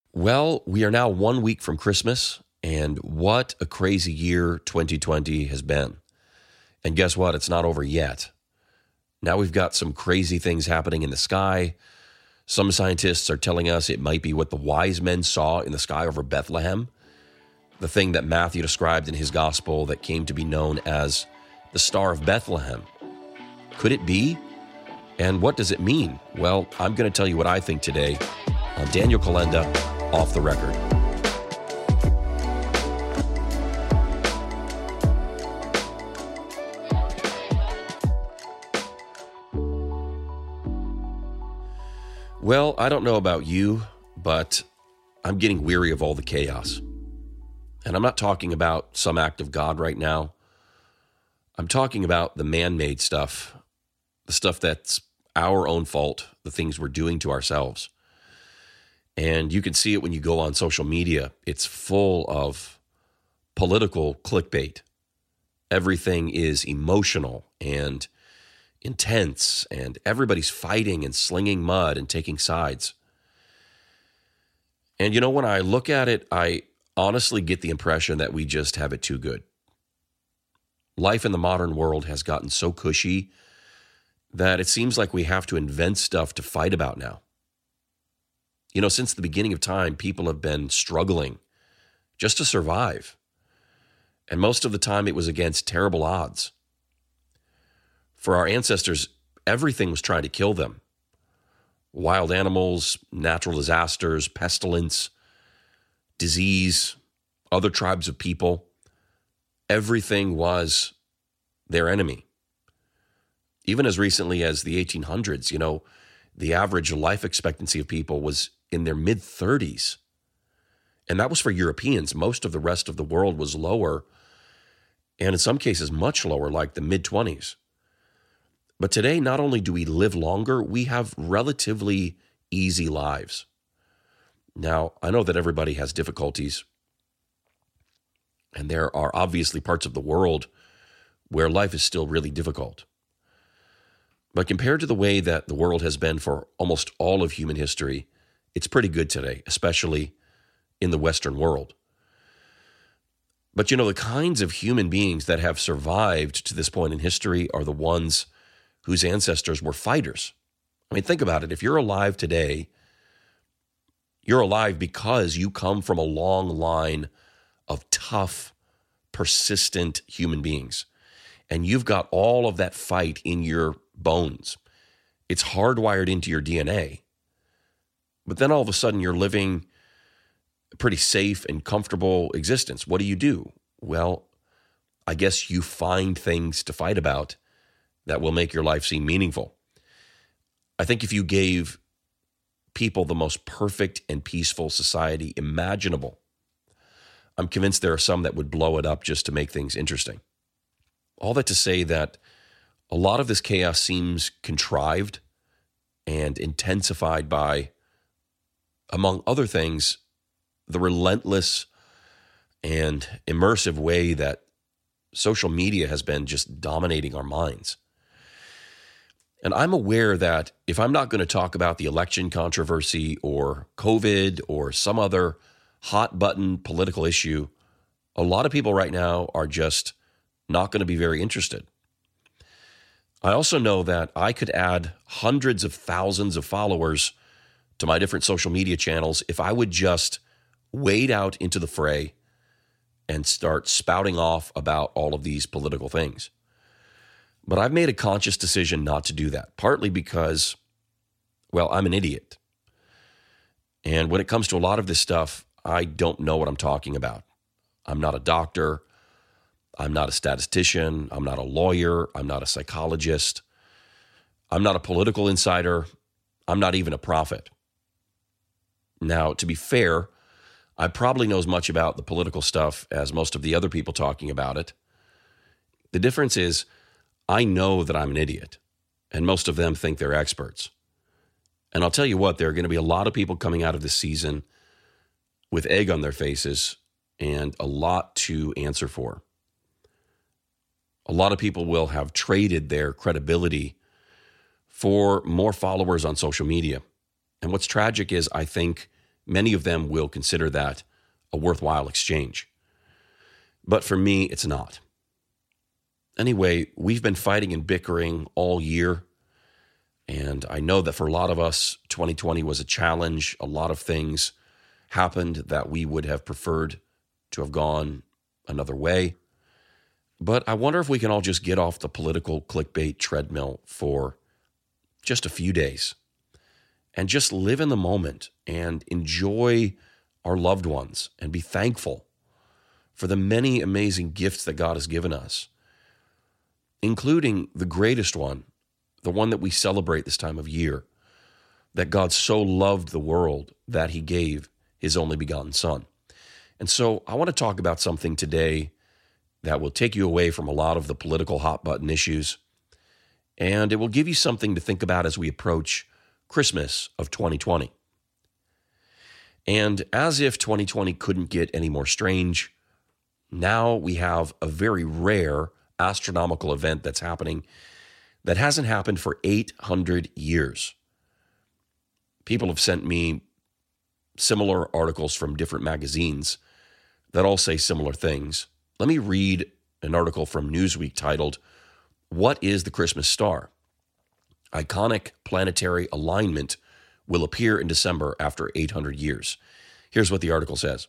Well, we are now 1 week from Christmas, and what a crazy year 2020 has been. And guess what? It's not over yet. Now we've got some crazy things happening in the sky. Some scientists are telling us it might be what the wise men saw in the sky over Bethlehem, the thing that Matthew described in his gospel that came to be known as the Star of Bethlehem. Could it be? And what does it mean? Well, I'm going to tell you what I think today on Daniel Kolenda, Off the Record. Well, I don't know about you, but I'm getting weary of all the chaos. And I'm not talking about some act of God right now. I'm talking about the man-made stuff, the stuff that's our own fault, the things we're doing to ourselves. And you can see it when you go on social media. It's full of political clickbait. Everything is emotional and intense, and everybody's fighting and slinging mud and taking sides. And you know, when I look at it, I honestly get the impression that we just have it too good. Life in the modern world has gotten so cushy that it seems like we have to invent stuff to fight about now. You know, since the beginning of time, people have been struggling just to survive. And most of the time it was against terrible odds. For our ancestors, everything was trying to kill them. Wild animals, natural disasters, pestilence, disease, other tribes of people. Everything was their enemy. Even as recently as the 1800s, you know, the average life expectancy of people was in their mid-30s. And that was for Europeans. Most of the rest of the world was lower, and in some cases much lower, like the mid-20s. But today, not only do we live longer, we have relatively easy lives. Now, I know that everybody has difficulties, and there are obviously parts of the world where life is still really difficult. But compared to the way that the world has been for almost all of human history, it's pretty good today, especially in the Western world. But you know, the kinds of human beings that have survived to this point in history are the ones whose ancestors were fighters. I mean, think about it. If you're alive today, you're alive because you come from a long line of tough, persistent human beings. And you've got all of that fight in your bones. It's hardwired into your DNA. But then all of a sudden you're living a pretty safe and comfortable existence. What do? Well, I guess you find things to fight about that will make your life seem meaningful. I think if you gave people the most perfect and peaceful society imaginable, I'm convinced there are some that would blow it up just to make things interesting. All that to say that a lot of this chaos seems contrived and intensified by, among other things, the relentless and immersive way that social media has been just dominating our minds. And I'm aware that if I'm not going to talk about the election controversy or COVID or some other hot button political issue, a lot of people right now are just not going to be very interested. I also know that I could add hundreds of thousands of followers to my different social media channels if I would just wade out into the fray and start spouting off about all of these political things. But I've made a conscious decision not to do that, partly because, well, I'm an idiot. And when it comes to a lot of this stuff, I don't know what I'm talking about. I'm not a doctor. I'm not a statistician. I'm not a lawyer. I'm not a psychologist. I'm not a political insider. I'm not even a prophet. Now, to be fair, I probably know as much about the political stuff as most of the other people talking about it. The difference is I know that I'm an idiot, and most of them think they're experts. And I'll tell you what, there are going to be a lot of people coming out of this season with egg on their faces and a lot to answer for. A lot of people will have traded their credibility for more followers on social media. And what's tragic is I think Many of them will consider that a worthwhile exchange. But for me, it's not. Anyway, we've been fighting and bickering all year. And I know that for a lot of us, 2020 was a challenge. A lot of things happened that we would have preferred to have gone another way. But I wonder if we can all just get off the political clickbait treadmill for just a few days and just live in the moment and enjoy our loved ones and be thankful for the many amazing gifts that God has given us, including the greatest one, the one that we celebrate this time of year, that God so loved the world that he gave his only begotten Son. And so I want to talk about something today that will take you away from a lot of the political hot button issues, and it will give you something to think about as we approach Christmas of 2020. And as if 2020 couldn't get any more strange, now we have a very rare astronomical event that's happening that hasn't happened for 800 years. People have sent me similar articles from different magazines that all say similar things. Let me read an article from Newsweek titled, "What is the Christmas Star? Iconic planetary alignment will appear in December after 800 years." Here's what the article says.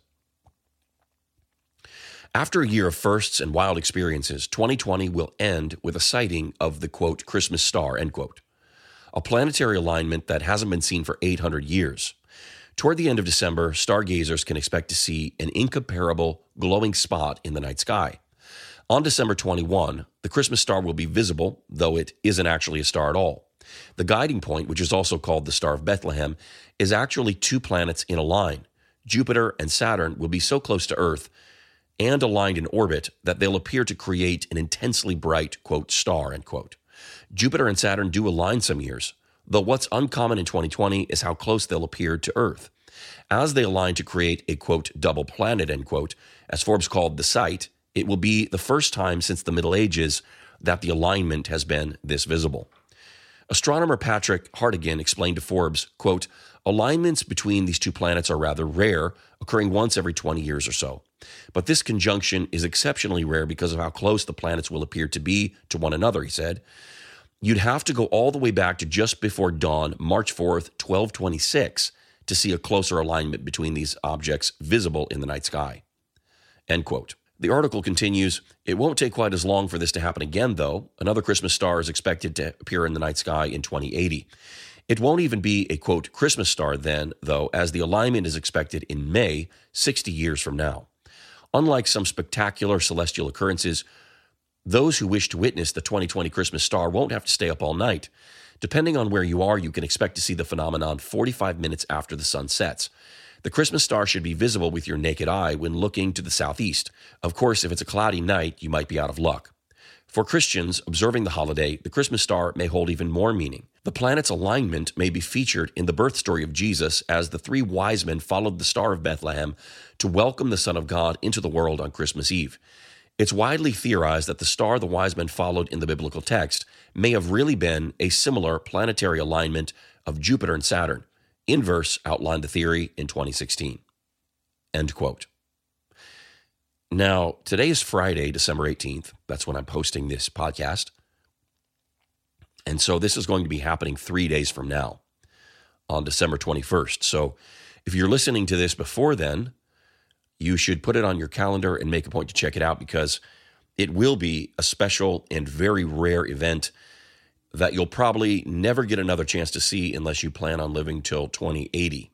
After a year of firsts and wild experiences, 2020 will end with a sighting of the, quote, Christmas star, end quote, a planetary alignment that hasn't been seen for 800 years. Toward the end of December, stargazers can expect to see an incomparable glowing spot in the night sky. On December 21, the Christmas star will be visible, though it isn't actually a star at all. The guiding point, which is also called the Star of Bethlehem, is actually two planets in a line. Jupiter and Saturn will be so close to Earth and aligned in orbit that they'll appear to create an intensely bright, quote, star, end quote. Jupiter and Saturn do align some years, though what's uncommon in 2020 is how close they'll appear to Earth. As they align to create a, quote, double planet, end quote, as Forbes called the sight, it will be the first time since the Middle Ages that the alignment has been this visible. Astronomer Patrick Hartigan explained to Forbes, quote, alignments between these two planets are rather rare, occurring once every 20 years or so. But this conjunction is exceptionally rare because of how close the planets will appear to be to one another, he said. You'd have to go all the way back to just before dawn, March 4th, 1226, to see a closer alignment between these objects visible in the night sky, end quote. The article continues, it won't take quite as long for this to happen again, though. Another Christmas star is expected to appear in the night sky in 2080. It won't even be a, quote, Christmas star then, though, as the alignment is expected in May, 60 years from now. Unlike some spectacular celestial occurrences, those who wish to witness the 2020 Christmas star won't have to stay up all night. Depending on where you are, you can expect to see the phenomenon 45 minutes after the sun sets. The Christmas star should be visible with your naked eye when looking to the southeast. Of course, if it's a cloudy night, you might be out of luck. For Christians observing the holiday, the Christmas star may hold even more meaning. The planet's alignment may be featured in the birth story of Jesus as the three wise men followed the Star of Bethlehem to welcome the Son of God into the world on Christmas Eve. It's widely theorized that the star the wise men followed in the biblical text may have really been a similar planetary alignment of Jupiter and Saturn. Inverse outlined the theory in 2016. End quote. Now, today is Friday, December 18th. That's when I'm posting this podcast. And so this is going to be happening 3 days from now on December 21st. So if you're listening to this before then, you should put it on your calendar and make a point to check it out because it will be a special and very rare event that you'll probably never get another chance to see unless you plan on living till 2080.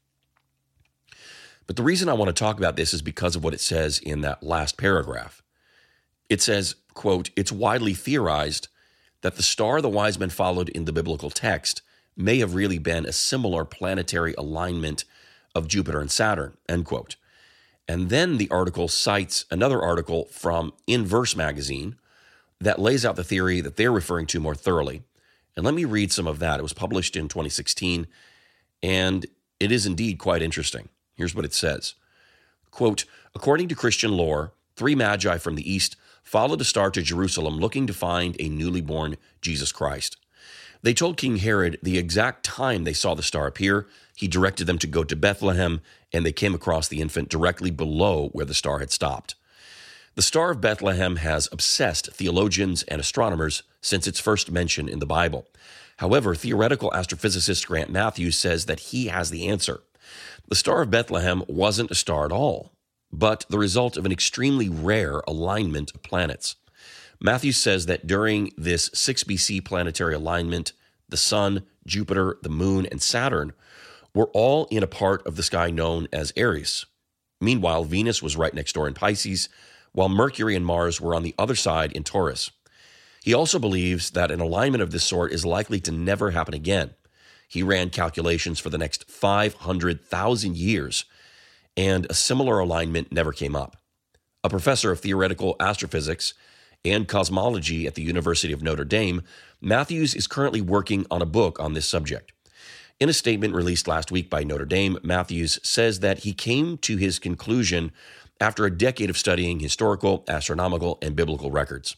But the reason I want to talk about this is because of what it says in that last paragraph. It says, quote, it's widely theorized that the star the wise men followed in the biblical text may have really been a similar planetary alignment of Jupiter and Saturn, end quote. And then the article cites another article from Inverse magazine that lays out the theory that they're referring to more thoroughly. And let me read some of that. It was published in 2016, and it is indeed quite interesting. Here's what it says. Quote, according to Christian lore, three magi from the east followed a star to Jerusalem looking to find a newly born Jesus Christ. They told King Herod the exact time they saw the star appear, He directed them to go to Bethlehem, and they came across the infant directly below where the star had stopped. The Star of Bethlehem has obsessed theologians and astronomers since its first mention in the Bible. However, theoretical astrophysicist Grant Matthews says that he has the answer. The Star of Bethlehem wasn't a star at all, but the result of an extremely rare alignment of planets. Matthews says that during this 6 BC planetary alignment, the Sun, Jupiter, the Moon, and Saturn were all in a part of the sky known as Aries. Meanwhile, Venus was right next door in Pisces, while Mercury and Mars were on the other side in Taurus. He also believes that an alignment of this sort is likely to never happen again. He ran calculations for the next 500,000 years, and a similar alignment never came up. A professor of theoretical astrophysics and cosmology at the University of Notre Dame, Matthews is currently working on a book on this subject. In a statement released last week by Notre Dame, Matthews says that he came to his conclusion after a decade of studying historical, astronomical, and biblical records.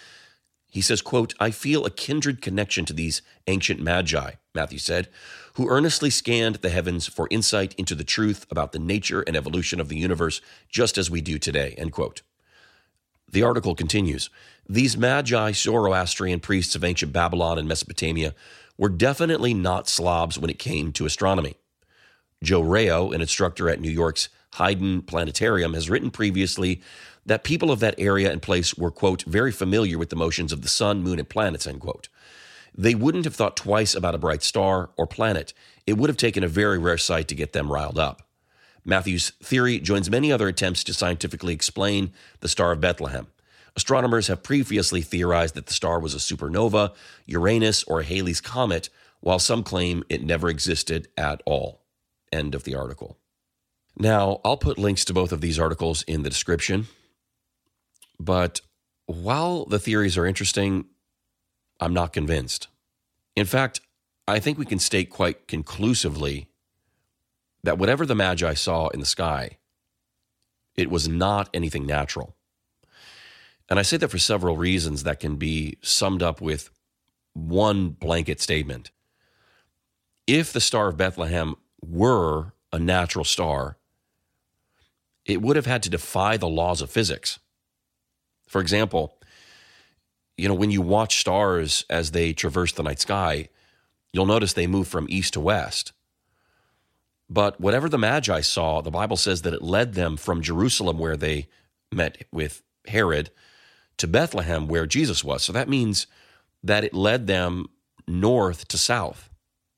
He says, quote, "I feel a kindred connection to these ancient magi," Matthews said, "who earnestly scanned the heavens for insight into the truth about the nature and evolution of the universe just as we do today," end quote. The article continues, "These magi, Zoroastrian priests of ancient Babylon and Mesopotamia, were definitely not slobs when it came to astronomy. Joe Rao, an instructor at New York's Hayden Planetarium, has written previously that people of that area and place were, quote, very familiar with the motions of the sun, moon, and planets, end quote. They wouldn't have thought twice about a bright star or planet. It would have taken a very rare sight to get them riled up." Matthews' theory joins many other attempts to scientifically explain the Star of Bethlehem. Astronomers have previously theorized that the star was a supernova, Uranus, or a Halley's Comet, while some claim it never existed at all. End of the article. Now, I'll put links to both of these articles in the description, but while the theories are interesting, I'm not convinced. In fact, I think we can state quite conclusively that whatever the Magi saw in the sky, it was not anything natural. And I say that for several reasons that can be summed up with one blanket statement. If the Star of Bethlehem were a natural star, it would have had to defy the laws of physics. For example, when you watch stars as they traverse the night sky, you'll notice they move from east to west. But whatever the Magi saw, the Bible says that it led them from Jerusalem, where they met with Herod, to Bethlehem, where Jesus was. So that means that it led them north to south.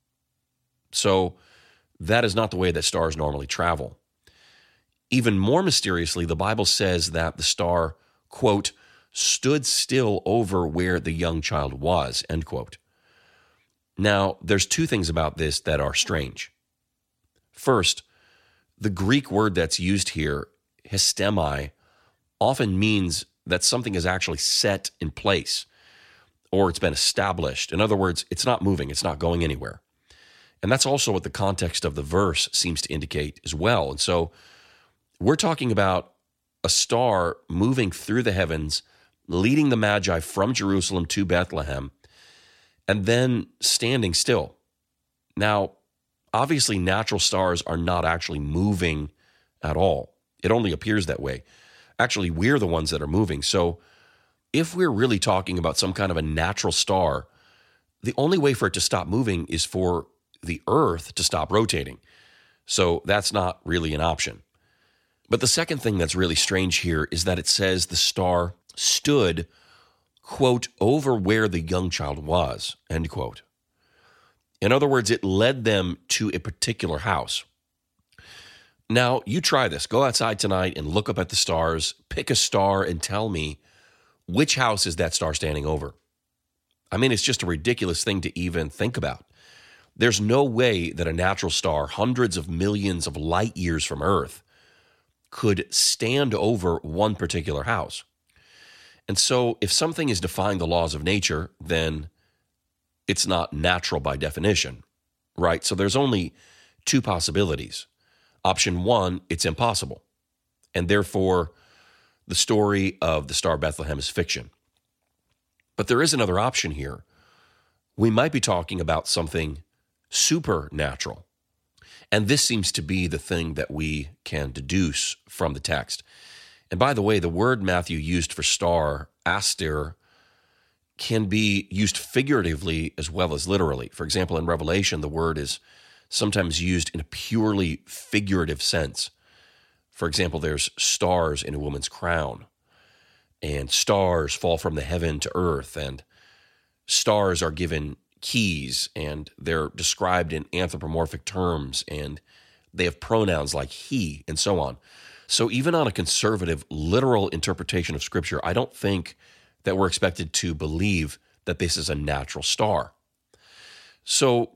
So that is not the way that stars normally travel. Even more mysteriously, the Bible says that the star, quote, stood still over where the young child was, end quote. Now, there's two things about this that are strange. First, the Greek word that's used here, histemi, often means that something is actually set in place or it's been established. In other words, it's not moving, it's not going anywhere. And that's also what the context of the verse seems to indicate as well. And so we're talking about a star moving through the heavens, leading the Magi from Jerusalem to Bethlehem, and then standing still. Now, obviously, natural stars are not actually moving at all. It only appears that way. Actually, we're the ones that are moving. So if we're really talking about some kind of a natural star, the only way for it to stop moving is for the Earth to stop rotating. So that's not really an option. But the second thing that's really strange here is that it says the star stood, quote, over where the young child was, end quote. In other words, it led them to a particular house. Now, you try this. Go outside tonight and look up at the stars, pick a star, and tell me which house is that star standing over. I mean, it's just a ridiculous thing to even think about. There's no way that a natural star, hundreds of millions of light years from Earth, could stand over one particular house. And so if something is defying the laws of nature, then it's not natural by definition, right? So there's only two possibilities. Option one, it's impossible. And therefore, the story of the Star of Bethlehem is fiction. But there is another option here. We might be talking about something supernatural. And this seems to be the thing that we can deduce from the text. And by the way, the word Matthew used for star, aster, can be used figuratively as well as literally. For example, in Revelation, the word is sometimes used in a purely figurative sense. For example, there's stars in a woman's crown, and stars fall from the heaven to earth, and stars are given keys, and they're described in anthropomorphic terms, and they have pronouns like he, and so on. So even on a conservative, literal interpretation of Scripture, I don't think that we're expected to believe that this is a natural star. So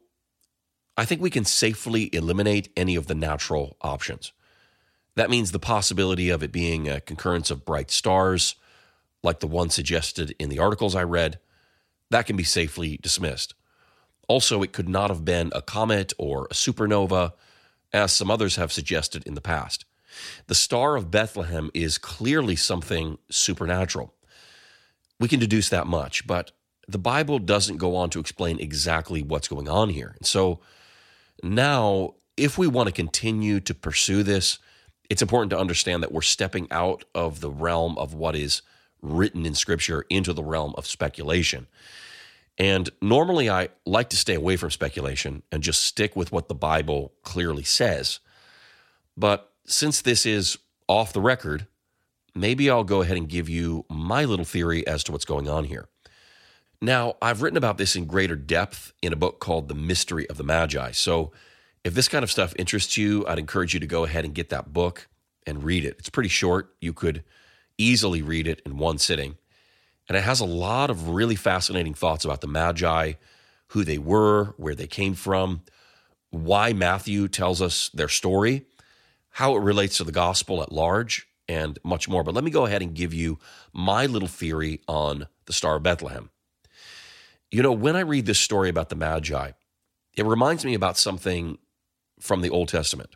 I think we can safely eliminate any of the natural options. That means the possibility of it being a concurrence of bright stars, like the one suggested in the articles I read, that can be safely dismissed. Also, it could not have been a comet or a supernova, as some others have suggested in the past. The Star of Bethlehem is clearly something supernatural. We can deduce that much, but the Bible doesn't go on to explain exactly what's going on here. And so now, if we want to continue to pursue this, it's important to understand that we're stepping out of the realm of what is written in Scripture into the realm of speculation. And normally I like to stay away from speculation and just stick with what the Bible clearly says. But since this is off the record, maybe I'll go ahead and give you my little theory as to what's going on here. Now, I've written about this in greater depth in a book called The Mystery of the Magi. So if this kind of stuff interests you, I'd encourage you to go ahead and get that book and read it. It's pretty short. You could easily read it in one sitting. And it has a lot of really fascinating thoughts about the Magi, who they were, where they came from, why Matthew tells us their story, how it relates to the gospel at large, and much more. But let me go ahead and give you my little theory on the Star of Bethlehem. You know, when I read this story about the Magi, it reminds me about something from the Old Testament.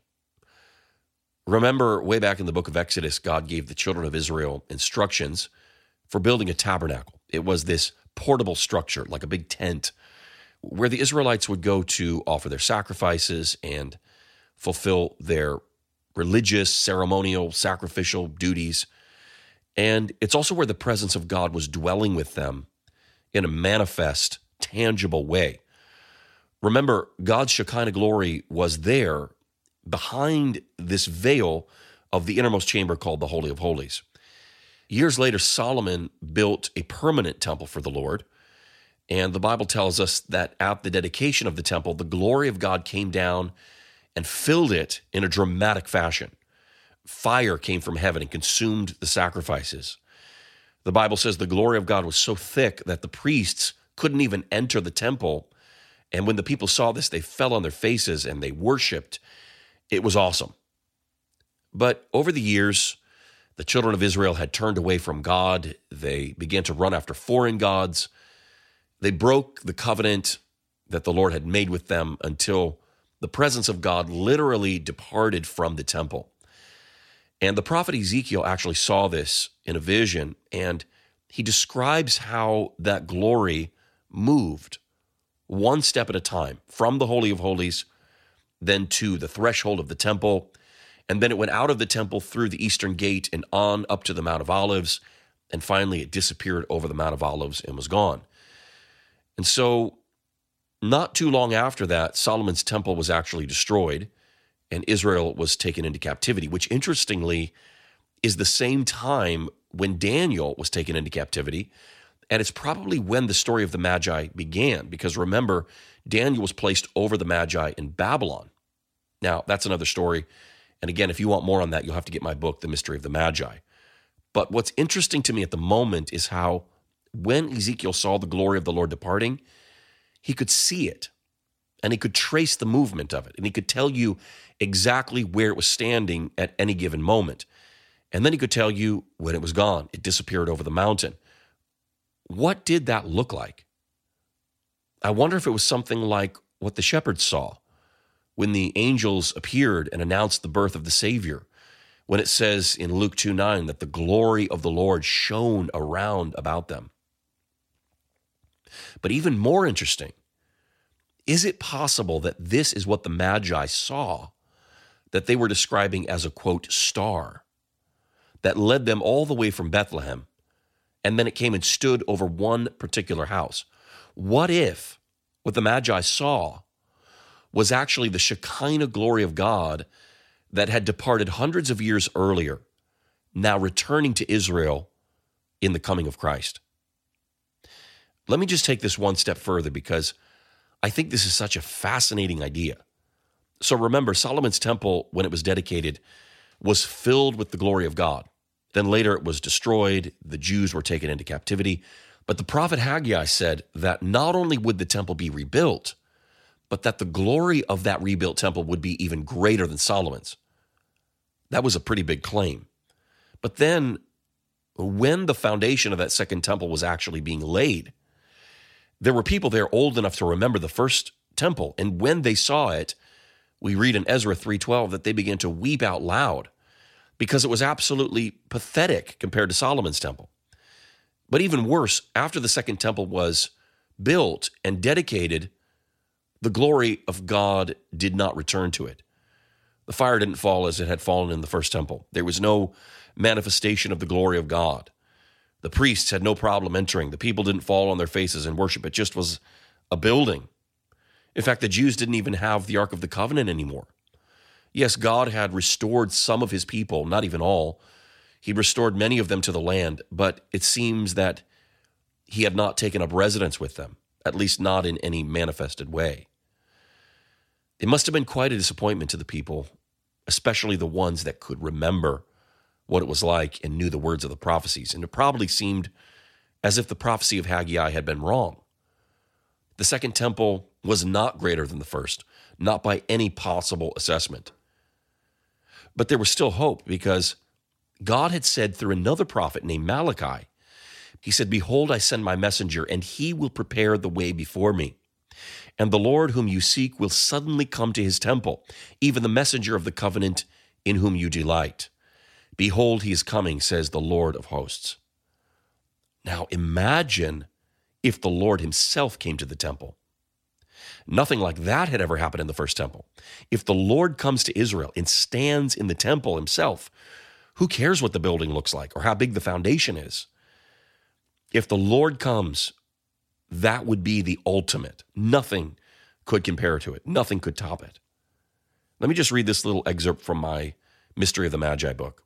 Remember, way back in the book of Exodus, God gave the children of Israel instructions for building a tabernacle. It was this portable structure, like a big tent, where the Israelites would go to offer their sacrifices and fulfill their religious, ceremonial, sacrificial duties. And it's also where the presence of God was dwelling with them in a manifest, tangible way. Remember, God's Shekinah glory was there behind this veil of the innermost chamber called the Holy of Holies. Years later, Solomon built a permanent temple for the Lord, and the Bible tells us that at the dedication of the temple, the glory of God came down and filled it in a dramatic fashion. Fire came from heaven and consumed the sacrifices. The Bible says the glory of God was so thick that the priests couldn't even enter the temple, and when the people saw this, they fell on their faces and they worshiped. It was awesome. But over the years, the children of Israel had turned away from God. They began to run after foreign gods. They broke the covenant that the Lord had made with them until the presence of God literally departed from the temple. And the prophet Ezekiel actually saw this in a vision, and he describes how that glory moved one step at a time from the Holy of Holies, then to the threshold of the temple, and then it went out of the temple through the eastern gate and on up to the Mount of Olives, and finally it disappeared over the Mount of Olives and was gone. And so not too long after that, Solomon's temple was actually destroyed, and Israel was taken into captivity, which interestingly is the same time when Daniel was taken into captivity, and it's probably when the story of the Magi began, because remember, Daniel was placed over the Magi in Babylon. Now, that's another story. And again, if you want more on that, you'll have to get my book, The Mystery of the Magi. But what's interesting to me at the moment is how when Ezekiel saw the glory of the Lord departing, he could see it, and he could trace the movement of it, and he could tell you exactly where it was standing at any given moment. And then he could tell you when it was gone. It disappeared over the mountain. What did that look like? I wonder if it was something like what the shepherds saw when the angels appeared and announced the birth of the Savior, when it says in Luke 2:9 that the glory of the Lord shone around about them. But even more interesting Is it possible that this is what the Magi saw that they were describing as a, quote, star that led them all the way from Bethlehem, and then it came and stood over one particular house? What if what the Magi saw was actually the Shekinah glory of God that had departed hundreds of years earlier, now returning to Israel in the coming of Christ? Let me just take this one step further, because I think this is such a fascinating idea. So remember, Solomon's temple, when it was dedicated, was filled with the glory of God. Then later it was destroyed. The Jews were taken into captivity. But the prophet Haggai said that not only would the temple be rebuilt, but that the glory of that rebuilt temple would be even greater than Solomon's. That was a pretty big claim. But then when the foundation of that second temple was actually being laid, there were people there old enough to remember the first temple. And when they saw it, we read in Ezra 3:12 that they began to weep out loud because it was absolutely pathetic compared to Solomon's temple. But even worse, after the second temple was built and dedicated, the glory of God did not return to it. The fire didn't fall as it had fallen in the first temple. There was no manifestation of the glory of God. The priests had no problem entering. The people didn't fall on their faces and worship. It just was a building. In fact, the Jews didn't even have the Ark of the Covenant anymore. Yes, God had restored some of his people, not even all. He restored many of them to the land, but it seems that he had not taken up residence with them, at least not in any manifested way. It must have been quite a disappointment to the people, especially the ones that could remember what it was like and knew the words of the prophecies. And it probably seemed as if the prophecy of Haggai had been wrong. The second temple was not greater than the first, not by any possible assessment. But there was still hope, because God had said through another prophet named Malachi, he said, "Behold, I send my messenger, and he will prepare the way before me. And the Lord whom you seek will suddenly come to his temple, even the messenger of the covenant in whom you delight. Behold, he is coming, says the Lord of hosts." Now imagine if the Lord himself came to the temple. Nothing like that had ever happened in the first temple. If the Lord comes to Israel and stands in the temple himself, who cares what the building looks like or how big the foundation is? If the Lord comes, that would be the ultimate. Nothing could compare to it. Nothing could top it. Let me just read this little excerpt from my Mystery of the Magi book.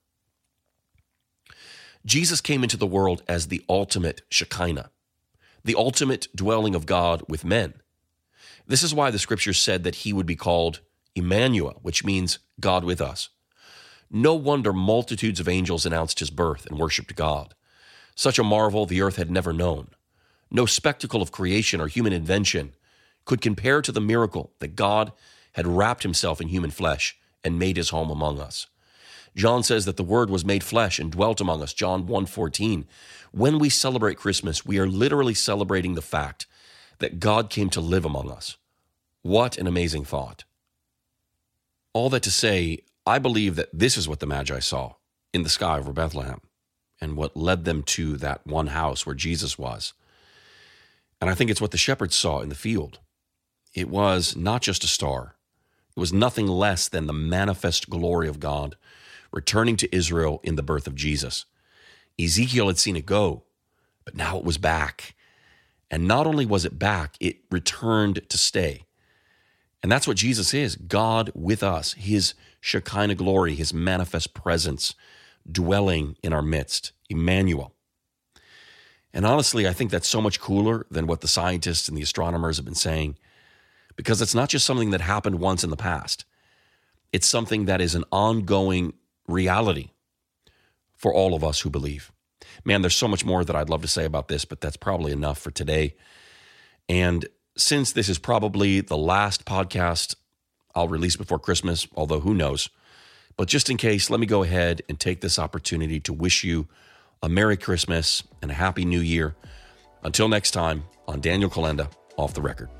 Jesus came into the world as the ultimate Shekinah, the ultimate dwelling of God with men. This is why the scriptures said that he would be called Emmanuel, which means God with us. No wonder multitudes of angels announced his birth and worshiped God. Such a marvel the earth had never known. No spectacle of creation or human invention could compare to the miracle that God had wrapped himself in human flesh and made his home among us. John says that the Word was made flesh and dwelt among us, John 1:14. When we celebrate Christmas, we are literally celebrating the fact that God came to live among us. What an amazing thought. All that to say, I believe that this is what the Magi saw in the sky over Bethlehem and what led them to that one house where Jesus was. And I think it's what the shepherds saw in the field. It was not just a star. It was nothing less than the manifest glory of God returning to Israel in the birth of Jesus. Ezekiel had seen it go, but now it was back. And not only was it back, it returned to stay. And that's what Jesus is, God with us, his Shekinah glory, his manifest presence dwelling in our midst, Emmanuel. And honestly, I think that's so much cooler than what the scientists and the astronomers have been saying, because it's not just something that happened once in the past. It's something that is an ongoing reality for all of us who believe. Man, there's so much more that I'd love to say about this, but that's probably enough for today. And since this is probably the last podcast I'll release before Christmas, although who knows, but just in case, let me go ahead and take this opportunity to wish you a Merry Christmas and a Happy New Year. Until next time, on Daniel Kolenda, Off the Record.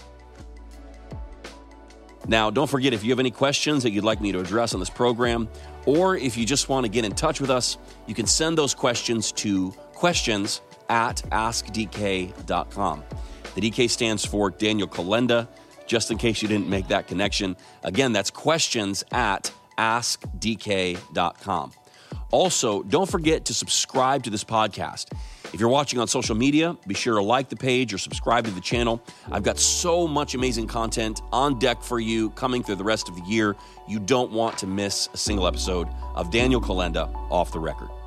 Now, don't forget, if you have any questions that you'd like me to address on this program, or if you just want to get in touch with us, you can send those questions to questions@askdk.com. The DK stands for Daniel Kolenda, just in case you didn't make that connection. Again, that's questions@askdk.com. Also, don't forget to subscribe to this podcast. If you're watching on social media, be sure to like the page or subscribe to the channel. I've got so much amazing content on deck for you coming through the rest of the year. You don't want to miss a single episode of Daniel Kolenda Off the Record.